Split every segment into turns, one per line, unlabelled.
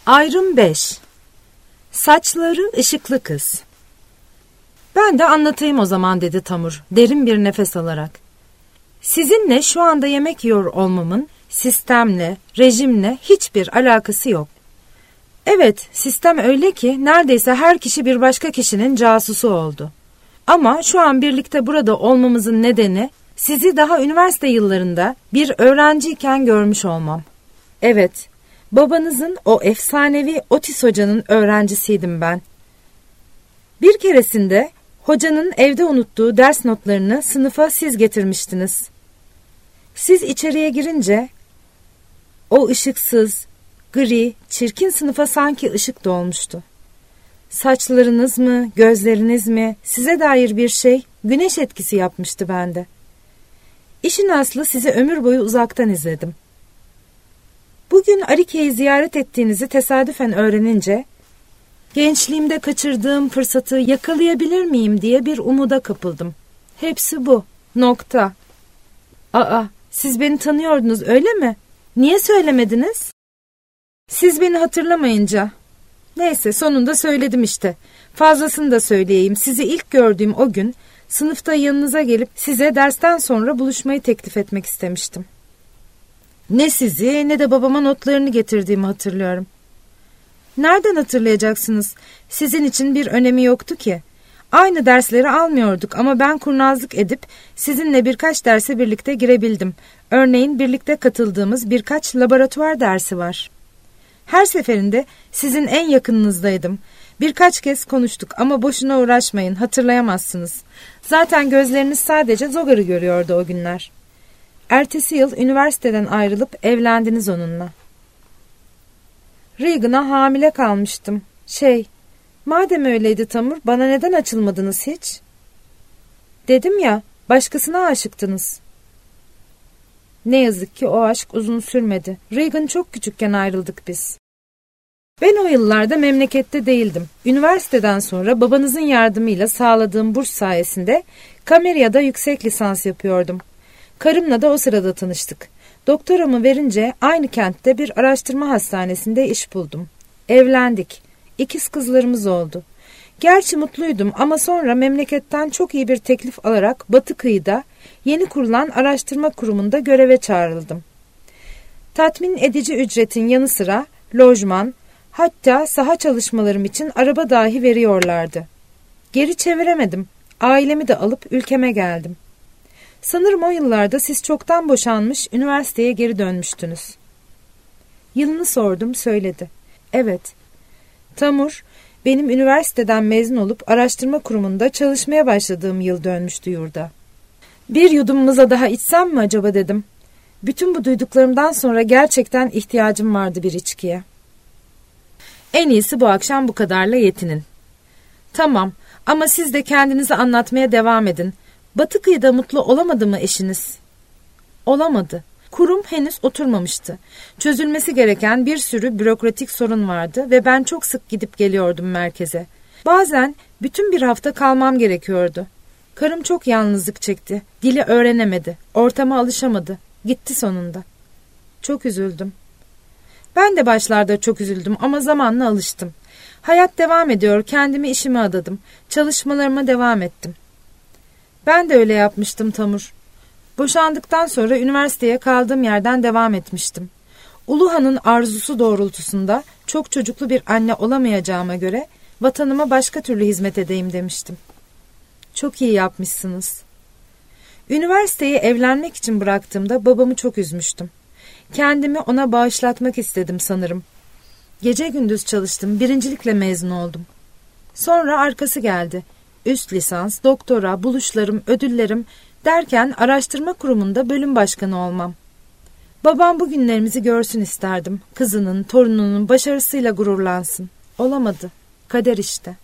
Ayrım 5. Saçları ışıklı kız. Ben de anlatayım o zaman dedi Tamur derin bir nefes alarak. Sizinle şu anda yemek yiyor olmamın sistemle, rejimle hiçbir alakası yok. Evet, sistem öyle ki neredeyse her kişi bir başka kişinin casusu oldu. Ama şu an birlikte burada olmamızın nedeni sizi daha üniversite yıllarında bir öğrenciyken görmüş olmam. Evet, babanızın o efsanevi Otis hocanın öğrencisiydim ben. Bir keresinde hocanın evde unuttuğu ders notlarını sınıfa siz getirmiştiniz. Siz içeriye girince o ışıksız, gri, çirkin sınıfa sanki ışık dolmuştu. Saçlarınız mı, gözleriniz mi, size dair bir şey güneş etkisi yapmıştı bende. İşin aslı sizi ömür boyu uzaktan izledim. Bugün Arike'yi ziyaret ettiğinizi tesadüfen öğrenince, gençliğimde kaçırdığım fırsatı yakalayabilir miyim diye bir umuda kapıldım. Hepsi bu. Nokta. Aa, siz beni tanıyordunuz öyle mi? Niye söylemediniz? Siz beni hatırlamayınca. Neyse sonunda söyledim işte. Fazlasını da söyleyeyim. Sizi ilk gördüğüm o gün sınıfta yanınıza gelip size dersten sonra buluşmayı teklif etmek istemiştim. Ne sizi ne de babama notlarını getirdiğimi hatırlıyorum. Nereden hatırlayacaksınız? Sizin için bir önemi yoktu ki. Aynı dersleri almıyorduk ama ben kurnazlık edip sizinle birkaç derse birlikte girebildim. Örneğin birlikte katıldığımız birkaç laboratuvar dersi var. Her seferinde sizin en yakınınızdaydım. Birkaç kez konuştuk ama boşuna uğraşmayın, hatırlayamazsınız. Zaten gözleriniz sadece Zogar'ı görüyordu o günler. Ertesi yıl üniversiteden ayrılıp evlendiniz onunla. Regan'a hamile kalmıştım. Madem öyleydi Tamur, bana neden açılmadınız hiç? Dedim ya, başkasına aşıktınız. Ne yazık ki o aşk uzun sürmedi. Regan çok küçükken ayrıldık biz. Ben o yıllarda memlekette değildim. Üniversiteden sonra babanızın yardımıyla sağladığım burs sayesinde Kameria'da yüksek lisans yapıyordum. Karımla da o sırada tanıştık. Doktoramı verince aynı kentte bir araştırma hastanesinde iş buldum. Evlendik. İkiz kızlarımız oldu. Gerçi mutluydum ama sonra memleketten çok iyi bir teklif alarak Batı kıyıda yeni kurulan araştırma kurumunda göreve çağrıldım. Tatmin edici ücretin yanı sıra lojman, hatta saha çalışmalarım için araba dahi veriyorlardı. Geri çeviremedim. Ailemi de alıp ülkeme geldim. Sanırım o yıllarda siz çoktan boşanmış, üniversiteye geri dönmüştünüz. Yılını sordum, söyledi. Evet. Tamur, benim üniversiteden mezun olup araştırma kurumunda çalışmaya başladığım yıl dönmüştü yurda. Bir yudumuza daha içsem mi acaba dedim. Bütün bu duyduklarımdan sonra gerçekten ihtiyacım vardı bir içkiye. En iyisi bu akşam bu kadarla yetinin. Tamam ama siz de kendinizi anlatmaya devam edin. Batı kıyıda mutlu olamadı mı eşiniz? Olamadı. Kurum henüz oturmamıştı. Çözülmesi gereken bir sürü bürokratik sorun vardı ve ben çok sık gidip geliyordum merkeze. Bazen bütün bir hafta kalmam gerekiyordu. Karım çok yalnızlık çekti. Dili öğrenemedi. Ortama alışamadı. Gitti sonunda. Çok üzüldüm. Ben de başlarda çok üzüldüm ama zamanla alıştım. Hayat devam ediyor. Kendimi işime adadım. Çalışmalarıma devam ettim. Ben de öyle yapmıştım Tamur. Boşandıktan sonra üniversiteye kaldığım yerden devam etmiştim. Uluhan'ın arzusu doğrultusunda çok çocuklu bir anne olamayacağıma göre vatanıma başka türlü hizmet edeyim demiştim. Çok iyi yapmışsınız. Üniversiteyi evlenmek için bıraktığımda babamı çok üzmüştüm. Kendimi ona bağışlatmak istedim sanırım. Gece gündüz çalıştım, birincilikle mezun oldum. Sonra arkası geldi. Üst lisans, doktora, buluşlarım, ödüllerim derken araştırma kurumunda bölüm başkanı olmam. Babam bu günlerimizi görsün isterdim. Kızının, torununun başarısıyla gururlansın. Olamadı. Kader işte.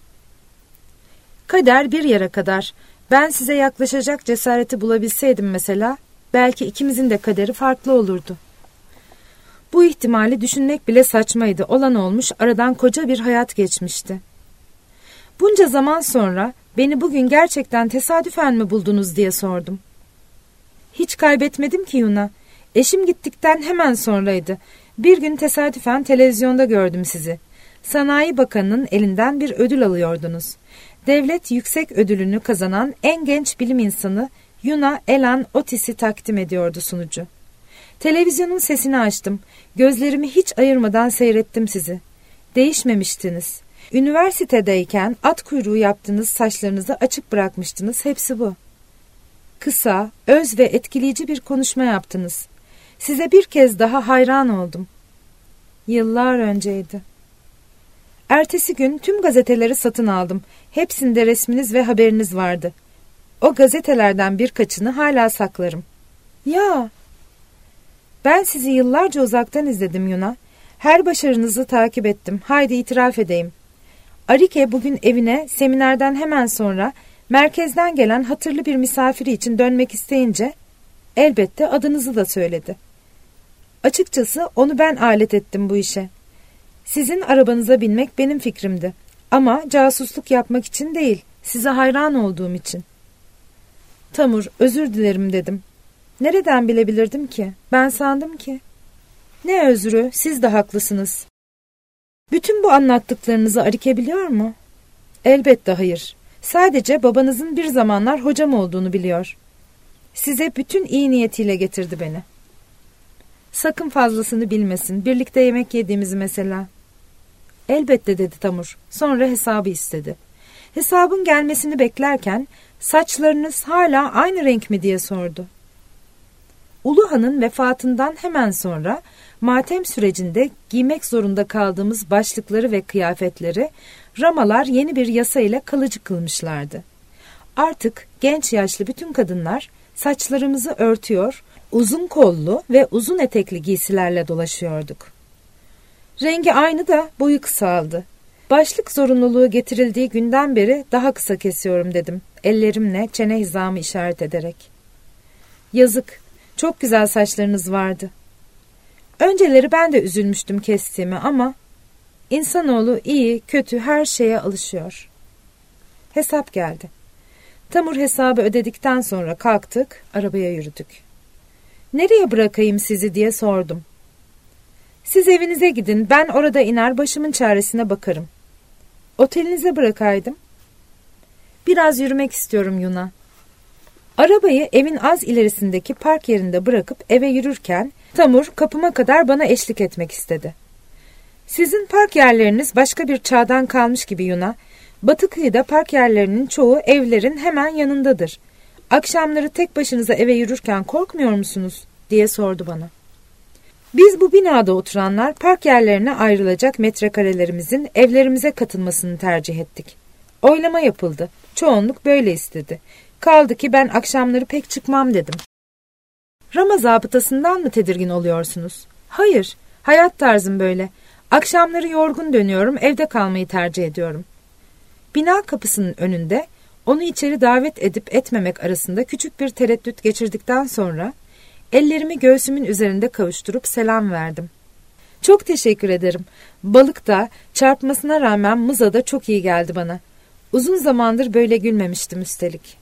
Kader bir yere kadar. Ben size yaklaşacak cesareti bulabilseydim mesela, belki ikimizin de kaderi farklı olurdu. Bu ihtimali düşünmek bile saçmaydı. Olan olmuş, aradan koca bir hayat geçmişti. Bunca zaman sonra beni bugün gerçekten tesadüfen mi buldunuz diye sordum. Hiç kaybetmedim ki Yuna. Eşim gittikten hemen sonraydı. Bir gün tesadüfen televizyonda gördüm sizi. Sanayi Bakanı'nın elinden bir ödül alıyordunuz. Devlet yüksek ödülünü kazanan en genç bilim insanı Yuna Elan Otis'i takdim ediyordu sunucu. Televizyonun sesini açtım. Gözlerimi hiç ayırmadan seyrettim sizi. Değişmemiştiniz. Üniversitedeyken at kuyruğu yaptığınız saçlarınızı açık bırakmıştınız. Hepsi bu. Kısa, öz ve etkileyici bir konuşma yaptınız. Size bir kez daha hayran oldum. Yıllar önceydi. Ertesi gün tüm gazeteleri satın aldım. Hepsinde resminiz ve haberiniz vardı. O gazetelerden birkaçını hala saklarım. Ya! Ben sizi yıllarca uzaktan izledim Yuna. Her başarınızı takip ettim. Haydi itiraf edeyim. Arike bugün evine seminerden hemen sonra merkezden gelen hatırlı bir misafiri için dönmek isteyince elbette adınızı da söyledi. Açıkçası onu ben alet ettim bu işe. Sizin arabanıza binmek benim fikrimdi. Ama casusluk yapmak için değil, size hayran olduğum için. Tamur, özür dilerim dedim. Nereden bilebilirdim ki? Ben sandım ki. Ne özrü, siz de haklısınız. Bütün bu anlattıklarınızı Arike biliyor mu? Elbette hayır. Sadece babanızın bir zamanlar hocam olduğunu biliyor. Size bütün iyi niyetiyle getirdi beni. Sakın fazlasını bilmesin. Birlikte yemek yediğimizi mesela. Elbette dedi Tamur. Sonra hesabı istedi. Hesabın gelmesini beklerken saçlarınız hala aynı renk mi diye sordu. Uluhan'ın vefatından hemen sonra matem sürecinde giymek zorunda kaldığımız başlıkları ve kıyafetleri Ramalar yeni bir yasa ile kalıcı kılmışlardı. Artık genç yaşlı bütün kadınlar saçlarımızı örtüyor, uzun kollu ve uzun etekli giysilerle dolaşıyorduk. Rengi aynı da boyu kısaldı. Başlık zorunluluğu getirildiği günden beri daha kısa kesiyorum dedim, ellerimle çene hizamı işaret ederek. Yazık, çok güzel saçlarınız vardı. Önceleri ben de üzülmüştüm kestiğimi ama insanoğlu iyi, kötü her şeye alışıyor. Hesap geldi. Tamur hesabı ödedikten sonra kalktık, arabaya yürüdük. Nereye bırakayım sizi diye sordum. Siz evinize gidin, ben orada iner başımın çaresine bakarım. Otelinize bırakaydım. Biraz yürümek istiyorum Yuna. Arabayı evin az ilerisindeki park yerinde bırakıp eve yürürken Tamur kapıma kadar bana eşlik etmek istedi. Sizin park yerleriniz başka bir çağdan kalmış gibi Yuna. Batı kıyıda park yerlerinin çoğu evlerin hemen yanındadır. Akşamları tek başınıza eve yürürken korkmuyor musunuz diye sordu bana. Biz bu binada oturanlar park yerlerine ayrılacak metrekarelerimizin evlerimize katılmasını tercih ettik. Oylama yapıldı. Çoğunluk böyle istedi. Kaldı ki ben akşamları pek çıkmam dedim. Rama zabıtasından mı tedirgin oluyorsunuz? Hayır, hayat tarzım böyle. Akşamları yorgun dönüyorum, evde kalmayı tercih ediyorum. Bina kapısının önünde onu içeri davet edip etmemek arasında küçük bir tereddüt geçirdikten sonra ellerimi göğsümün üzerinde kavuşturup selam verdim. Çok teşekkür ederim. Balık da çarpmasına rağmen mıza da çok iyi geldi bana. Uzun zamandır böyle gülmemiştim üstelik.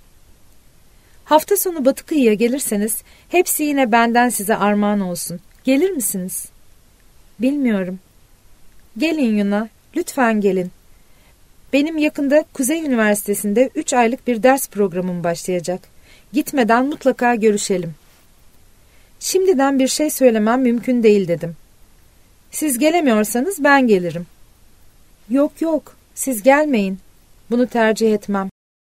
Hafta sonu Batı kıyıya gelirseniz hepsi yine benden size armağan olsun. Gelir misiniz? Bilmiyorum. Gelin Yuna, lütfen gelin. Benim yakında Kuzey Üniversitesi'nde 3 aylık bir ders programım başlayacak. Gitmeden mutlaka görüşelim. Şimdiden bir şey söylemem mümkün değil dedim. Siz gelemiyorsanız ben gelirim. Yok, siz gelmeyin. Bunu tercih etmem.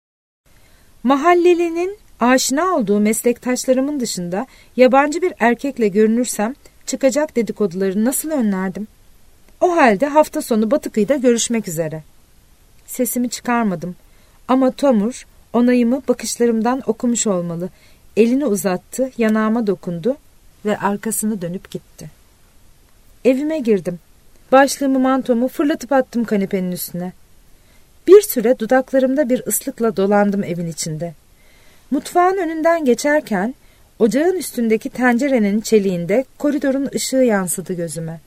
Mahallelinin aşina olduğu meslektaşlarımın dışında yabancı bir erkekle görünürsem çıkacak dedikoduları nasıl önlerdim? O halde hafta sonu Batıkıyı'da görüşmek üzere. Sesimi çıkarmadım ama Tomur onayımı bakışlarımdan okumuş olmalı. Elini uzattı, yanağıma dokundu ve arkasını dönüp gitti. Evime girdim. Başlığımı, mantomu fırlatıp attım kanepenin üstüne. Bir süre dudaklarımda bir ıslıkla dolandım evin içinde. Mutfağın önünden geçerken ocağın üstündeki tencerenin çeliğinde koridorun ışığı yansıdı gözüme.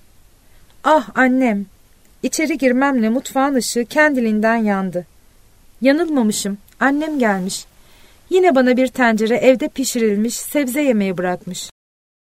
Ah annem! İçeri girmemle mutfağın ışığı kendiliğinden yandı. Yanılmamışım, annem gelmiş. Yine bana bir tencere evde pişirilmiş sebze yemeği bırakmış.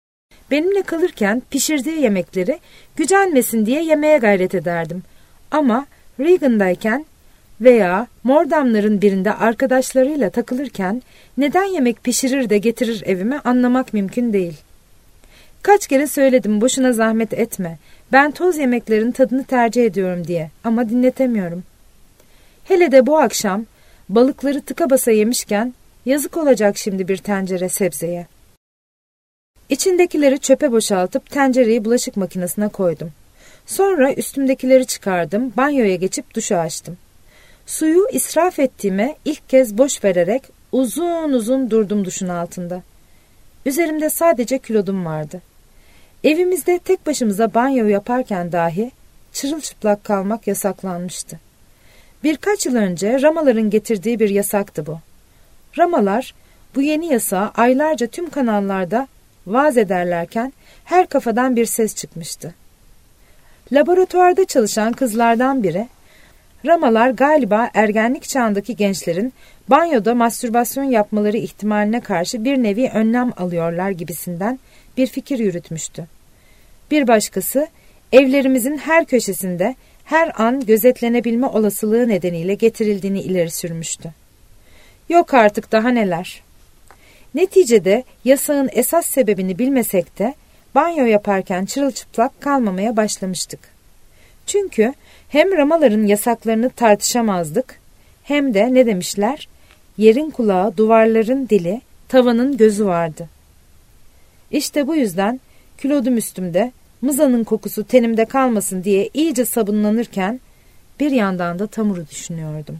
Benimle kalırken pişirdiği yemekleri gücenmesin diye yemeye gayret ederdim. Ama Regan'dayken veya Mordamların birinde arkadaşlarıyla takılırken neden yemek pişirir de getirir evime anlamak mümkün değil. Kaç kere söyledim boşuna zahmet etme, ben toz yemeklerin tadını tercih ediyorum diye ama dinletemiyorum. Hele de bu akşam balıkları tıka basa yemişken yazık olacak şimdi bir tencere sebzeye. İçindekileri çöpe boşaltıp tencereyi bulaşık makinesine koydum. Sonra üstümdekileri çıkardım, banyoya geçip duşu açtım. Suyu israf ettiğime ilk kez boş vererek uzun uzun durdum duşun altında. Üzerimde sadece külodum vardı. Evimizde tek başımıza banyo yaparken dahi çırılçıplak kalmak yasaklanmıştı. Birkaç yıl önce Ramaların getirdiği bir yasaktı bu. Ramalar bu yeni yasağı aylarca tüm kanallarda vaaz ederlerken her kafadan bir ses çıkmıştı. Laboratuvarda çalışan kızlardan biri, Ramalar galiba ergenlik çağındaki gençlerin banyoda mastürbasyon yapmaları ihtimaline karşı bir nevi önlem alıyorlar gibisinden bir fikir yürütmüştü. Bir başkası, evlerimizin her köşesinde her an gözetlenebilme olasılığı nedeniyle getirildiğini ileri sürmüştü. Yok artık daha neler. Neticede yasağın esas sebebini bilmesek de banyo yaparken çırılçıplak kalmamaya başlamıştık. Çünkü hem Ramaların yasaklarını tartışamazdık, hem de ne demişler, yerin kulağı, duvarların dili, tavanın gözü vardı. İşte bu yüzden külodum üstümde, mızanın kokusu tenimde kalmasın diye iyice sabunlanırken bir yandan da Tamur'u düşünüyordum.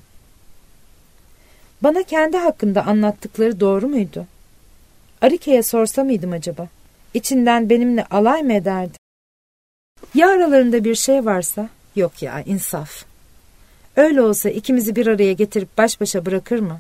Bana kendi hakkında anlattıkları doğru muydu? Arike'ye sorsa mıydım acaba? İçinden benimle alay mı ederdi? Ya aralarında bir şey varsa? Yok ya, insaf. Öyle olsa ikimizi bir araya getirip baş başa bırakır mı?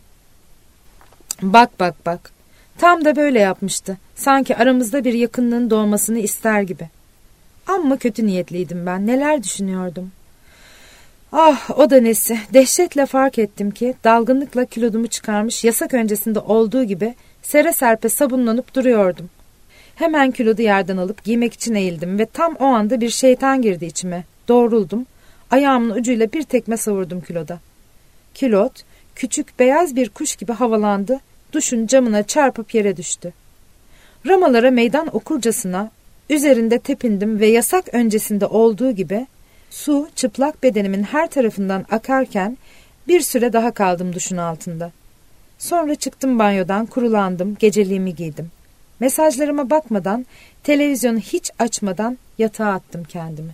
Bak. Tam da böyle yapmıştı. Sanki aramızda bir yakınlığın doğmasını ister gibi. Amma kötü niyetliydim ben. Neler düşünüyordum. Ah, o da nesi. Dehşetle fark ettim ki dalgınlıkla kilodumu çıkarmış, yasak öncesinde olduğu gibi sere serpe sabunlanıp duruyordum. Hemen kilodu yerden alıp giymek için eğildim ve tam o anda bir şeytan girdi içime. Doğruldum. Ayağımın ucuyla bir tekme savurdum kiloda. Kilot, küçük beyaz bir kuş gibi havalandı, duşun camına çarpıp yere düştü. Ramalara meydan okurcasına üzerinde tepindim ve yasak öncesinde olduğu gibi su çıplak bedenimin her tarafından akarken bir süre daha kaldım duşun altında. Sonra çıktım banyodan, kurulandım, geceliğimi giydim. Mesajlarıma bakmadan, televizyonu hiç açmadan yatağa attım kendimi.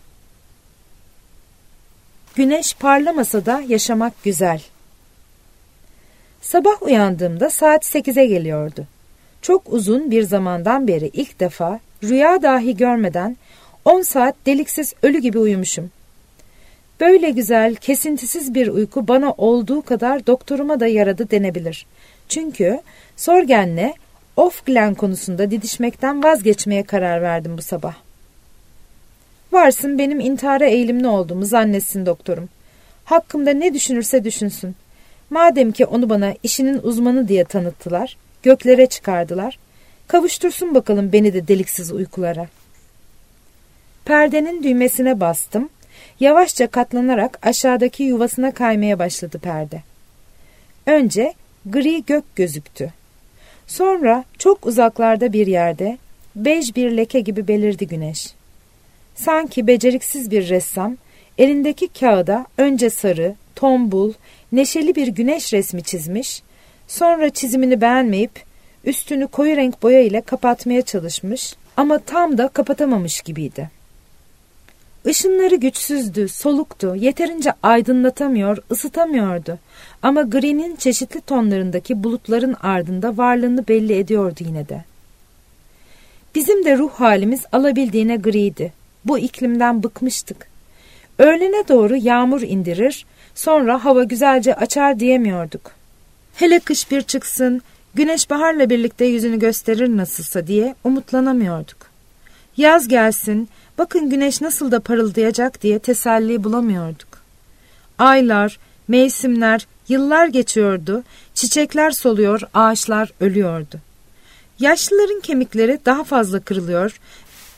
Güneş parlamasa da yaşamak güzel. Sabah uyandığımda saat 8'e geliyordu. Çok uzun bir zamandan beri ilk defa rüya dahi görmeden 10 saat deliksiz ölü gibi uyumuşum. Böyle güzel, kesintisiz bir uyku bana olduğu kadar doktoruma da yaradı denebilir. Çünkü Sorgen'le Ofglen konusunda didişmekten vazgeçmeye karar verdim bu sabah. Varsın benim intihara eğilimli olduğumu zannetsin doktorum. Hakkımda ne düşünürse düşünsün. Madem ki onu bana işinin uzmanı diye tanıttılar, göklere çıkardılar, kavuştursun bakalım beni de deliksiz uykulara. Perdenin düğmesine bastım, yavaşça katlanarak aşağıdaki yuvasına kaymaya başladı perde. Önce gri gök gözüktü. Sonra çok uzaklarda bir yerde bej bir leke gibi belirdi güneş. Sanki beceriksiz bir ressam elindeki kağıda önce sarı, tombul, neşeli bir güneş resmi çizmiş, sonra çizimini beğenmeyip üstünü koyu renk boya ile kapatmaya çalışmış ama tam da kapatamamış gibiydi. Işınları güçsüzdü, soluktu, yeterince aydınlatamıyor, ısıtamıyordu ama gri'nin çeşitli tonlarındaki bulutların ardında varlığını belli ediyordu yine de. Bizim de ruh halimiz alabildiğine griydi. Bu iklimden bıkmıştık. Öğlene doğru yağmur indirir, sonra hava güzelce açar diyemiyorduk. Hele kış bir çıksın, güneş baharla birlikte yüzünü gösterir nasılsa diye umutlanamıyorduk. Yaz gelsin, bakın güneş nasıl da parıldayacak diye teselli bulamıyorduk. Aylar, mevsimler, yıllar geçiyordu, çiçekler soluyor, ağaçlar ölüyordu. Yaşlıların kemikleri daha fazla kırılıyor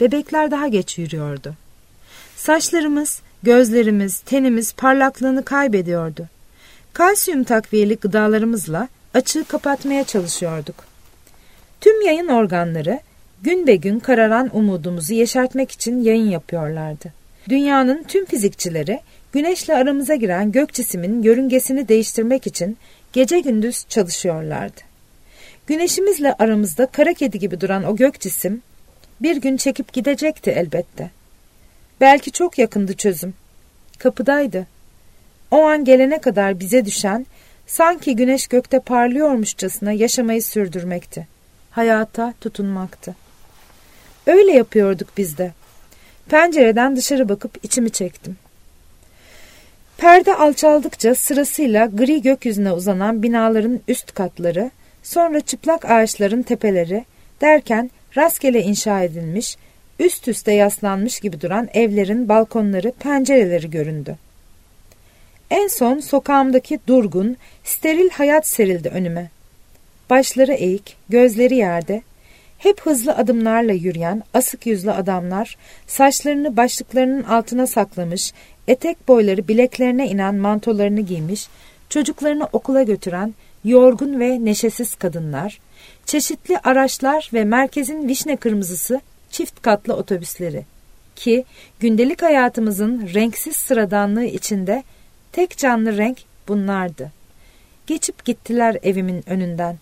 bebekler daha geç yürüyordu. Saçlarımız, gözlerimiz, tenimiz parlaklığını kaybediyordu. Kalsiyum takviyeli gıdalarımızla açığı kapatmaya çalışıyorduk. Tüm yayın organları gün be gün kararan umudumuzu yeşertmek için yayın yapıyorlardı. Dünyanın tüm fizikçileri güneşle aramıza giren gök cismin yörüngesini değiştirmek için gece gündüz çalışıyorlardı. Güneşimizle aramızda kara kedi gibi duran o gök cisim bir gün çekip gidecekti elbette. Belki çok yakındı çözüm. Kapıdaydı. O an gelene kadar bize düşen sanki güneş gökte parlıyormuşçasına yaşamayı sürdürmekti. Hayata tutunmaktı. Öyle yapıyorduk biz de. Pencereden dışarı bakıp içimi çektim. Perde alçaldıkça sırasıyla gri gökyüzüne uzanan binaların üst katları, sonra çıplak ağaçların tepeleri derken rastgele inşa edilmiş, üst üste yaslanmış gibi duran evlerin balkonları, pencereleri göründü. En son sokağımdaki durgun, steril hayat serildi önüme. Başları eğik, gözleri yerde, hep hızlı adımlarla yürüyen asık yüzlü adamlar, saçlarını başlıklarının altına saklamış, etek boyları bileklerine inen mantolarını giymiş, çocuklarını okula götüren yorgun ve neşesiz kadınlar, çeşitli araçlar ve merkezin vişne kırmızısı çift katlı otobüsleri ki gündelik hayatımızın renksiz sıradanlığı içinde tek canlı renk bunlardı. Geçip gittiler evimin önünden.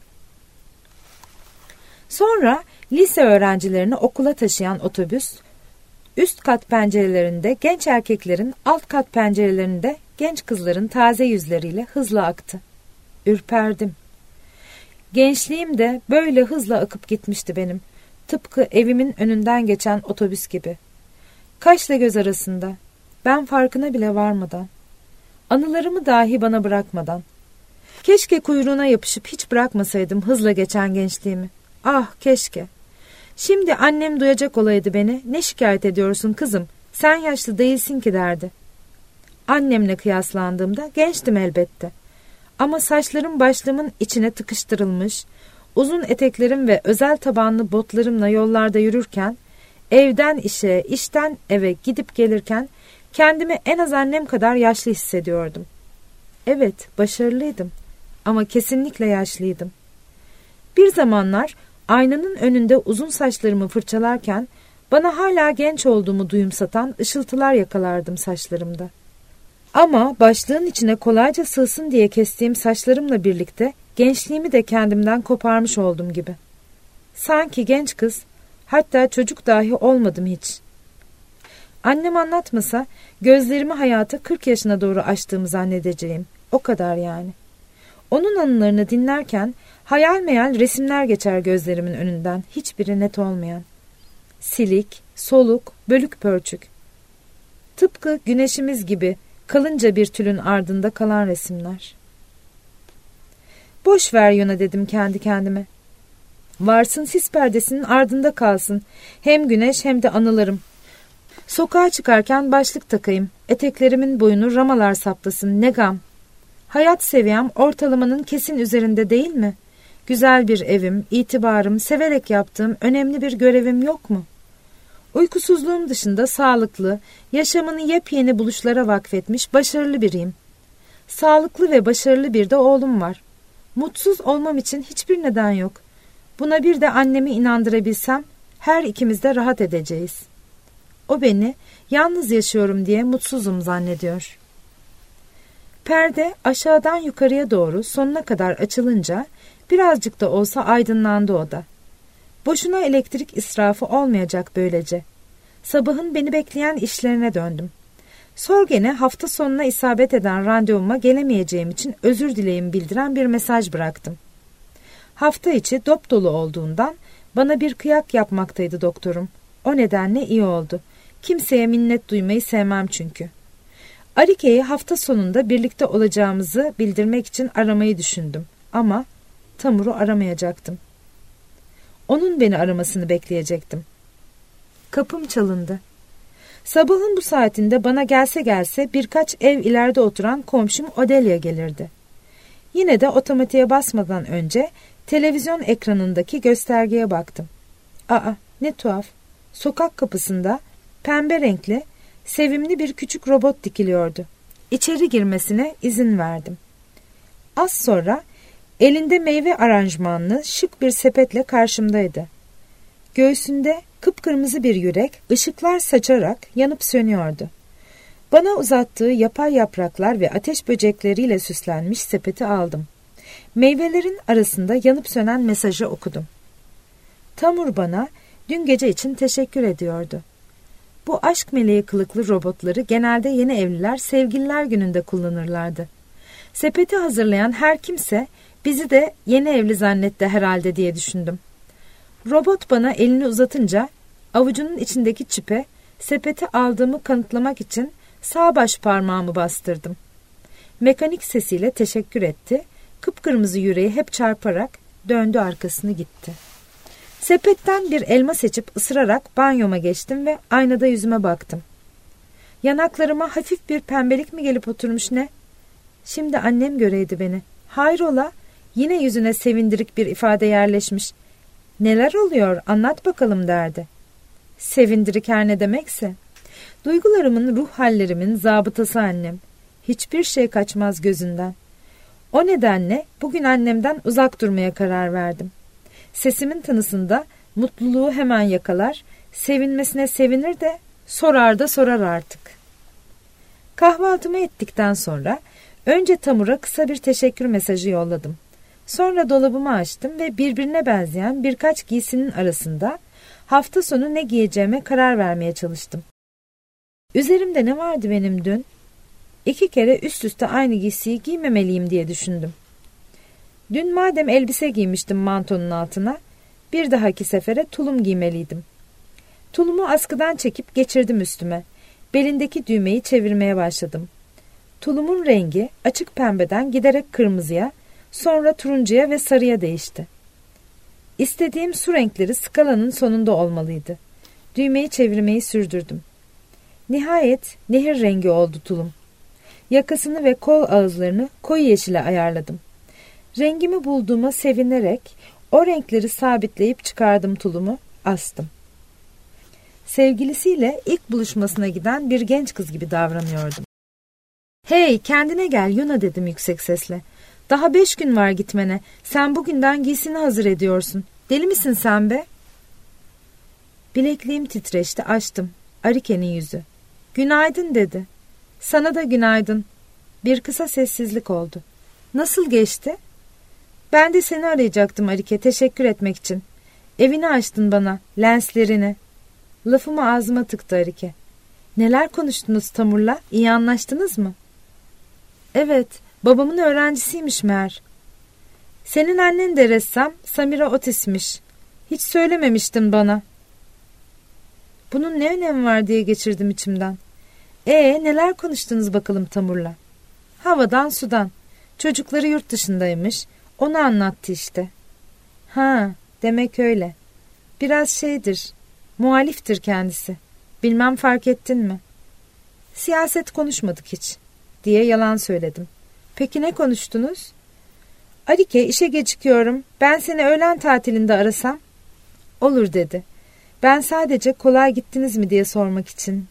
Sonra lise öğrencilerini okula taşıyan otobüs, üst kat pencerelerinde genç erkeklerin, alt kat pencerelerinde genç kızların taze yüzleriyle hızla aktı. Ürperdim. Gençliğim de böyle hızla akıp gitmişti benim. Tıpkı evimin önünden geçen otobüs gibi. Kaşla göz arasında, ben farkına bile varmadan. Anılarımı dahi bana bırakmadan. Keşke kuyruğuna yapışıp hiç bırakmasaydım hızla geçen gençliğimi. Ah keşke. Şimdi annem duyacak olaydı beni. Ne şikayet ediyorsun kızım? Sen yaşlı değilsin ki derdi. Annemle kıyaslandığımda gençtim elbette. Ama saçlarım başlığımın içine tıkıştırılmış, uzun eteklerim ve özel tabanlı botlarımla yollarda yürürken, evden işe, işten eve gidip gelirken kendimi en az annem kadar yaşlı hissediyordum. Evet, başarılıydım ama kesinlikle yaşlıydım. Bir zamanlar aynanın önünde uzun saçlarımı fırçalarken bana hala genç olduğumu duyumsatan ışıltılar yakalardım saçlarımda. Ama başlığın içine kolayca sığsın diye kestiğim saçlarımla birlikte gençliğimi de kendimden koparmış oldum gibi. Sanki genç kız, hatta çocuk dahi olmadım hiç. Annem anlatmasa gözlerimi hayata 40 yaşına doğru açtığımı zannedeceğim. O kadar yani. Onun anılarını dinlerken hayal meyal resimler geçer gözlerimin önünden, hiçbiri net olmayan. Silik, soluk, bölük pörçük. Tıpkı güneşimiz gibi kalınca bir tülün ardında kalan resimler. Boş ver Yona dedim kendi kendime. Varsın sis perdesinin ardında kalsın. Hem güneş hem de anılarım. Sokağa çıkarken başlık takayım. Eteklerimin boyunu ramalar saplasın. Ne gam. Hayat seviyem ortalamanın kesin üzerinde değil mi? Güzel bir evim, itibarım, severek yaptığım önemli bir görevim yok mu? Uykusuzluğum dışında sağlıklı, yaşamını yepyeni buluşlara vakfetmiş başarılı biriyim. Sağlıklı ve başarılı bir de oğlum var. Mutsuz olmam için hiçbir neden yok. Buna bir de annemi inandırabilsem her ikimiz de rahat edeceğiz. O beni yalnız yaşıyorum diye mutsuzum zannediyor. Perde aşağıdan yukarıya doğru sonuna kadar açılınca birazcık da olsa aydınlandı oda. Boşuna elektrik israfı olmayacak böylece. Sabahın beni bekleyen işlerine döndüm. Sorgen'e hafta sonuna isabet eden randevuma gelemeyeceğim için özür dileyim bildiren bir mesaj bıraktım. Hafta içi dop dolu olduğundan bana bir kıyak yapmaktaydı doktorum. O nedenle iyi oldu. Kimseye minnet duymayı sevmem çünkü. Arike'yi hafta sonunda birlikte olacağımızı bildirmek için aramayı düşündüm. Ama Tamur'u aramayacaktım. Onun beni aramasını bekleyecektim. Kapım çalındı. Sabahın bu saatinde bana gelse birkaç ev ileride oturan komşum Odelia gelirdi. Yine de otomatiğe basmadan önce televizyon ekranındaki göstergeye baktım. Aa, ne tuhaf. Sokak kapısında pembe renkli, sevimli bir küçük robot dikiliyordu. İçeri girmesine izin verdim. Az sonra elinde meyve aranjmanlı şık bir sepetle karşımdaydı. Göğsünde kıpkırmızı bir yürek ışıklar saçarak yanıp sönüyordu. Bana uzattığı yapay yapraklar ve ateş böcekleriyle süslenmiş sepeti aldım. Meyvelerin arasında yanıp sönen mesajı okudum. Tamur bana dün gece için teşekkür ediyordu. Bu aşk meleği kılıklı robotları genelde yeni evliler sevgililer gününde kullanırlardı. Sepeti hazırlayan her kimse bizi de yeni evli zannetti herhalde diye düşündüm. Robot bana elini uzatınca avucunun içindeki çipe sepeti aldığımı kanıtlamak için sağ baş parmağımı bastırdım. Mekanik sesiyle teşekkür etti. Kıpkırmızı yüreği hep çarparak döndü arkasını gitti. Sepetten bir elma seçip ısırarak banyoma geçtim ve aynada yüzüme baktım. Yanaklarıma hafif bir pembelik mi gelip oturmuş ne? Şimdi annem göreydi beni. Hayrola, yine yüzüne sevindirik bir ifade yerleşmiş. Neler oluyor, anlat bakalım derdi. Sevindirik her ne demekse. Duygularımın, ruh hallerimin zabıtası annem. Hiçbir şey kaçmaz gözünden. O nedenle bugün annemden uzak durmaya karar verdim. Sesimin tınısında mutluluğu hemen yakalar, sevinmesine sevinir de sorar da sorar artık. Kahvaltımı ettikten sonra önce Tamur'a kısa bir teşekkür mesajı yolladım. Sonra dolabımı açtım ve birbirine benzeyen birkaç giysinin arasında hafta sonu ne giyeceğime karar vermeye çalıştım. Üzerimde ne vardı benim dün? 2 kere üst üste aynı giysiyi giymemeliyim diye düşündüm. Dün madem elbise giymiştim mantonun altına, bir dahaki sefere tulum giymeliydim. Tulumu askıdan çekip geçirdim üstüme. Belindeki düğmeyi çevirmeye başladım. Tulumun rengi açık pembeden giderek kırmızıya, sonra turuncuya ve sarıya değişti. İstediğim su renkleri skalanın sonunda olmalıydı. Düğmeyi çevirmeyi sürdürdüm. Nihayet nehir rengi oldu tulum. Yakasını ve kol ağızlarını koyu yeşile ayarladım. Rengimi bulduğuma sevinerek o renkleri sabitleyip çıkardım tulumu, astım. Sevgilisiyle ilk buluşmasına giden bir genç kız gibi davranıyordum. "Hey, kendine gel Yuna," dedim yüksek sesle. "Daha 5 gün var gitmene. Sen bugünden giysini hazır ediyorsun. Deli misin sen be?" Bilekliğim titreşti, açtım. Arike'nin yüzü. "Günaydın," dedi. "Sana da günaydın." Bir kısa sessizlik oldu. "Nasıl geçti?" "Ben de seni arayacaktım Arike, teşekkür etmek için. Evini açtın bana, lenslerini." Lafımı ağzıma tıktı Arike. "Neler konuştunuz Tamur'la? İyi anlaştınız mı?" "Evet, babamın öğrencisiymiş meğer." "Senin annen de ressam, Samira Otis'miş. Hiç söylememiştin bana." Bunun ne önemi var diye geçirdim içimden. Neler konuştunuz bakalım Tamur'la?" "Havadan sudan. Çocukları yurt dışındaymış. Onu anlattı işte." "Ha, demek öyle. Biraz şeydir, muhaliftir kendisi. Bilmem fark ettin mi?" "Siyaset konuşmadık hiç," diye yalan söyledim. "Peki ne konuştunuz?" "Arike, işe gecikiyorum. Ben seni öğlen tatilinde arasam?" "Olur," dedi. "Ben sadece kolay gittiniz mi diye sormak için."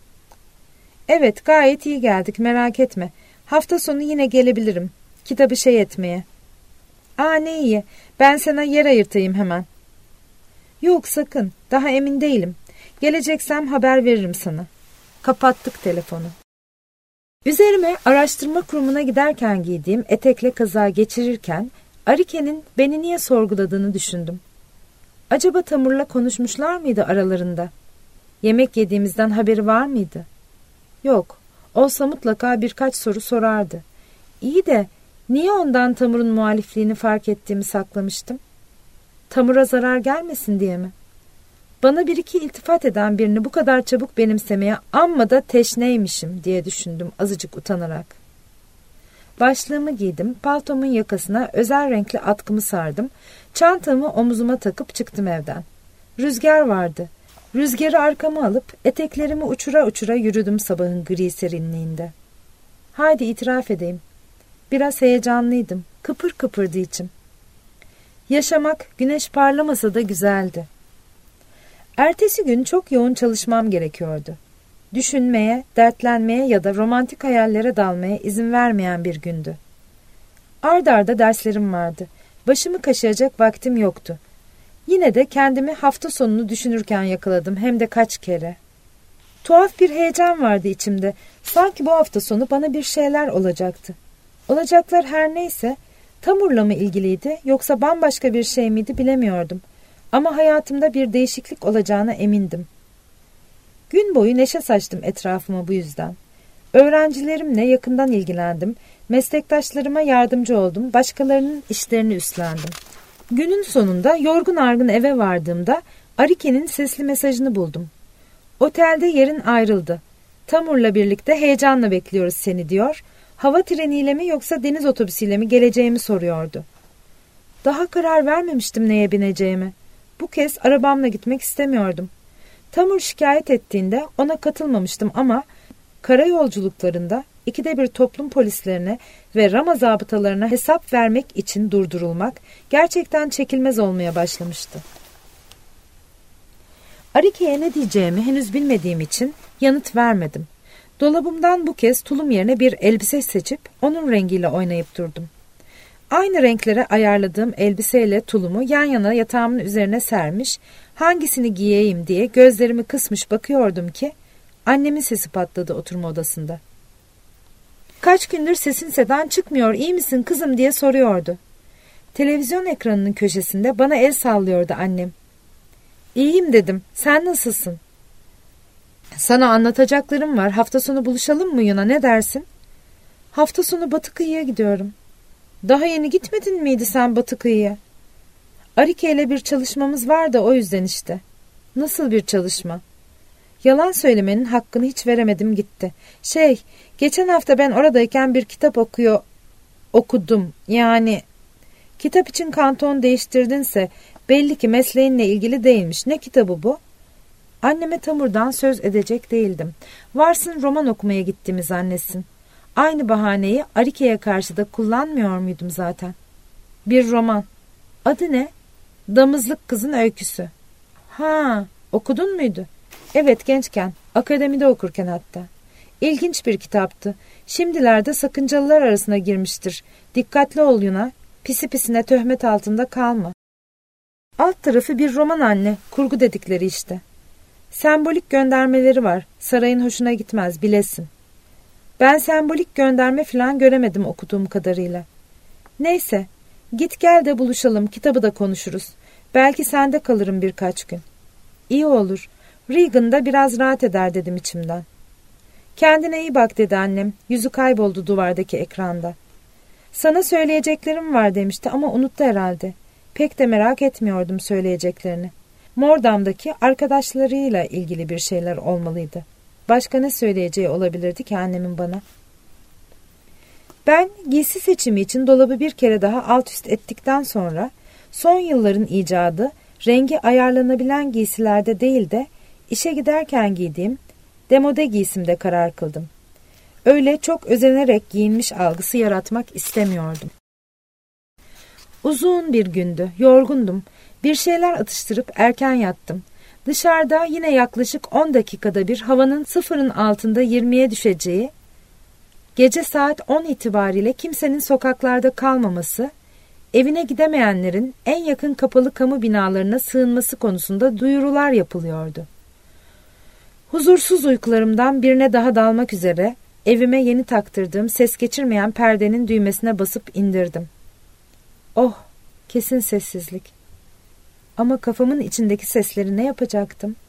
"Evet, gayet iyi geldik, merak etme. Hafta sonu yine gelebilirim. Kitabı etmeye." Ne iyi. Ben sana yer ayırtayım hemen." "Yok, sakın. Daha emin değilim. Geleceksem haber veririm sana." Kapattık telefonu. Üzerime araştırma kurumuna giderken giydiğim etekle kazağı geçirirken Arike'nin beni niye sorguladığını düşündüm. Acaba Tamur'la konuşmuşlar mıydı aralarında? Yemek yediğimizden haberi var mıydı? Yok. Olsa mutlaka birkaç soru sorardı. İyi de niye ondan Tamur'un muhalifliğini fark ettiğimi saklamıştım? Tamur'a zarar gelmesin diye mi? Bana bir iki iltifat eden birini bu kadar çabuk benimsemeye amma da teşneymişim diye düşündüm azıcık utanarak. Başlığımı giydim, paltomun yakasına özel renkli atkımı sardım, çantamı omuzuma takıp çıktım evden. Rüzgar vardı. Rüzgarı arkama alıp eteklerimi uçura uçura yürüdüm sabahın gri serinliğinde. Haydi itiraf edeyim. Biraz heyecanlıydım. Kıpır kıpırdı içim. Yaşamak güneş parlamasa da güzeldi. Ertesi gün çok yoğun çalışmam gerekiyordu. Düşünmeye, dertlenmeye ya da romantik hayallere dalmaya izin vermeyen bir gündü. Ard arda derslerim vardı. Başımı kaşıyacak vaktim yoktu. Yine de kendimi hafta sonunu düşünürken yakaladım, hem de kaç kere. Tuhaf bir heyecan vardı içimde. Sanki bu hafta sonu bana bir şeyler olacaktı. Olacaklar her neyse, Tamur'la mı ilgiliydi yoksa bambaşka bir şey miydi bilemiyordum. Ama hayatımda bir değişiklik olacağına emindim. Gün boyu neşe saçtım etrafıma bu yüzden. Öğrencilerimle yakından ilgilendim, meslektaşlarıma yardımcı oldum, başkalarının işlerini üstlendim. Günün sonunda yorgun argın eve vardığımda Arike'nin sesli mesajını buldum. Otelde yerin ayrıldı. Tamur'la birlikte heyecanla bekliyoruz seni diyor. Hava treniyle mi yoksa deniz otobüsüyle mi geleceğimi soruyordu. Daha karar vermemiştim neye bineceğimi. Bu kez arabamla gitmek istemiyordum. Tamur şikayet ettiğinde ona katılmamıştım ama karayolculuklarında 2'de 1 toplum polislerine ve Rama zabıtalarına hesap vermek için durdurulmak gerçekten çekilmez olmaya başlamıştı. Arike'ye ne diyeceğimi henüz bilmediğim için yanıt vermedim. Dolabımdan bu kez tulum yerine bir elbise seçip onun rengiyle oynayıp durdum. Aynı renklere ayarladığım elbiseyle tulumu yan yana yatağımın üzerine sermiş, hangisini giyeyim diye gözlerimi kısmış bakıyordum ki annemin sesi patladı oturma odasında. Kaç gündür sesin seden çıkmıyor, iyi misin kızım diye soruyordu. Televizyon ekranının köşesinde bana el sallıyordu annem. İyiyim dedim, sen nasılsın? Sana anlatacaklarım var, hafta sonu buluşalım mı Yuna, ne dersin? Hafta sonu Batı Kıyı'ya gidiyorum. Daha yeni gitmedin miydi sen Batı Kıyı'ya? Arike ile bir çalışmamız var da o yüzden işte. Nasıl bir çalışma? Yalan söylemenin hakkını hiç veremedim gitti. Geçen hafta ben oradayken bir kitap okudum. Yani kitap için kanton değiştirdinse belli ki mesleğinle ilgili değilmiş. Ne kitabı bu? Anneme Tamur'dan söz edecek değildim. Varsın roman okumaya gittiğimi zannetsin. Aynı bahaneyi Arike'ye karşı da kullanmıyor muydum zaten? Bir roman. Adı ne? Damızlık Kızın Öyküsü. Ha, okudun muydu? Evet, gençken, akademide okurken hatta. İlginç bir kitaptı. Şimdilerde sakıncalılar arasına girmiştir. Dikkatli ol Yuna, pisi pisine töhmet altında kalma. Alt tarafı bir roman anne, kurgu dedikleri işte. Sembolik göndermeleri var, sarayın hoşuna gitmez bilesin. Ben sembolik gönderme falan göremedim okuduğum kadarıyla. Neyse, git gel de buluşalım, kitabı da konuşuruz. Belki sende kalırım birkaç gün. İyi olur. Regan da biraz rahat eder dedim içimden. Kendine iyi bak dedi annem. Yüzü kayboldu duvardaki ekranda. Sana söyleyeceklerim var demişti ama unuttu herhalde. Pek de merak etmiyordum söyleyeceklerini. Mordam'daki arkadaşlarıyla ilgili bir şeyler olmalıydı. Başka ne söyleyeceği olabilirdi ki annemin bana? Ben giysi seçimi için dolabı bir kere daha alt üst ettikten sonra son yılların icadı rengi ayarlanabilen giysilerde değil de işe giderken giydiğim demode giysimde karar kıldım. Öyle çok özenerek giyinmiş algısı yaratmak istemiyordum. Uzun bir gündü, yorgundum. Bir şeyler atıştırıp erken yattım. Dışarıda yine yaklaşık 10 dakikada bir havanın sıfırın altında 20'ye düşeceği, gece saat 10 itibariyle kimsenin sokaklarda kalmaması, evine gidemeyenlerin en yakın kapalı kamu binalarına sığınması konusunda duyurular yapılıyordu. Huzursuz uykularımdan birine daha dalmak üzere evime yeni taktırdığım ses geçirmeyen perdenin düğmesine basıp indirdim. Oh, kesin sessizlik. Ama kafamın içindeki sesleri ne yapacaktım?